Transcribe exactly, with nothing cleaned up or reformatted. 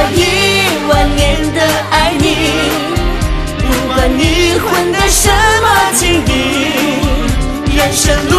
一万年的爱你，不管你混的什么境地，人生路